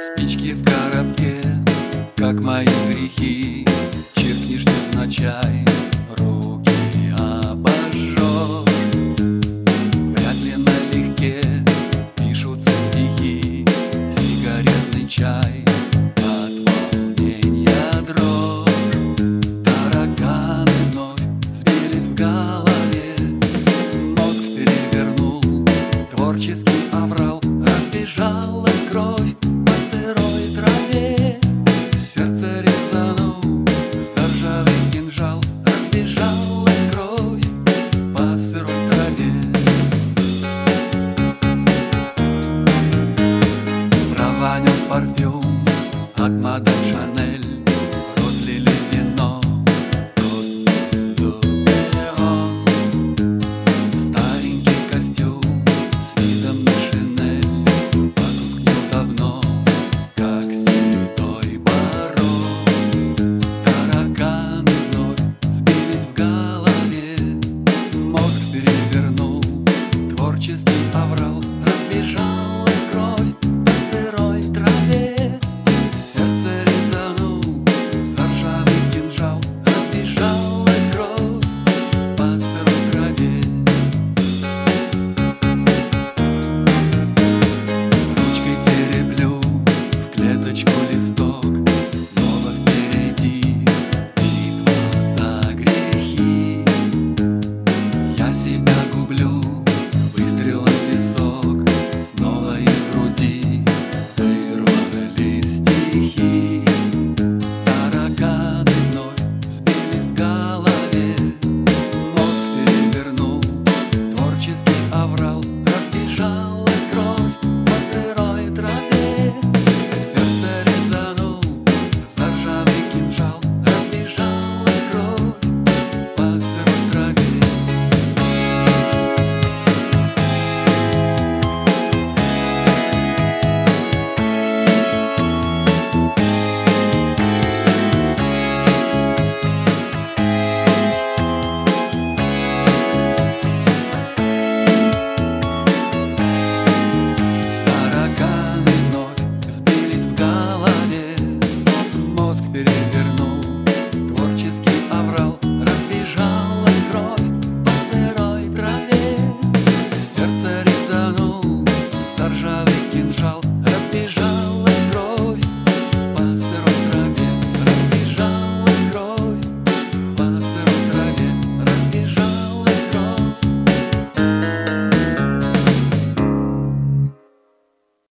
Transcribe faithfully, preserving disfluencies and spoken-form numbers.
Спички в коробке, как мои грехи, чиркнешь невзначай, руки обожжешь. Вряд ли налегке пишутся стихи, сигаретный чай, от волнения дрожь. Тараканы вновь сбились в голове, мозг перевернул творческий аврал, разбежалась кровь по сырой траве. Сердце резанул заржавый кинжал, разбежалась кровь по сырой траве. Прованил парфюм от мадам Шанель, розлили вино, Кот д'О'Перон. Старенький костюм с видом на шинель потускнел давно, как седой барон. Тараканы вновь сбились в голове, мозг перевернул творческий аврал, разбежалась кровь по сырой траве. Сердце резанул заржавый кинжал, разбежалась кровь по сырой траве. Ручкой тереблю в клеточку листок, снова впереди битва за грехи. Я себя гублю выстрелом в висок, снова из груди вырвали стихи. Тараканы вновь сбились в голове, мозг перевернул творческий аврал, разбежалась кровь по сырой траве. Сердце резанул заржавый кинжал, разбежалась кровь по сырой траве. Тараканы вновь сбились в голове, мозг перевернул творческий аврал, разбежалась кровь по сырой траве. Сердце резанул заржавый кинжал,